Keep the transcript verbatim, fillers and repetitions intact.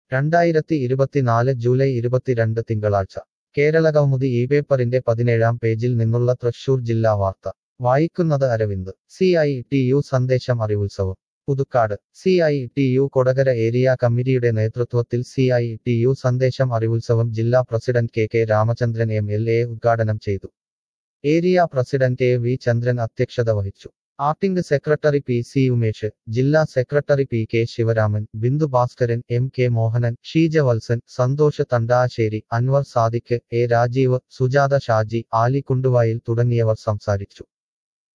രണ്ടായിരത്തി ഇരുപത്തിനാല് ജൂലൈ ഇരുപത്തിരണ്ട് തിങ്കളാഴ്ച കേരളകൗമുദി ഈ പേപ്പറിന്റെ പതിനേഴാം പേജിൽ നിന്നുള്ള തൃശൂർ ജില്ലാ വാർത്ത വായിക്കുന്നത് Aravind C I T U സന്ദേശം അറിവുത്സവം Puthukkad C I T U Kodakara area കമ്മിറ്റിയുടെ നേതൃത്വത്തിൽ സി ഐ ടി യു സന്ദേശം അറിവുത്സവം ജില്ലാ president K K Ramachandran M L A ഉദ്ഘാടനം ചെയ്തു. Area president A V Chandran അധ്യക്ഷത വഹിച്ചു. Acting secretary P C Umesh, ജില്ലാ secretary P K Sivaraman, Bindu Bhaskaran, M K Mohanan, Sheeja Valsan, Santhosh Thandassery, Anwar Sadiq, A Rajeev, Sujatha Shaji, Ali കുണ്ടുവായിൽ തുടങ്ങിയവർ സംസാരിച്ചു.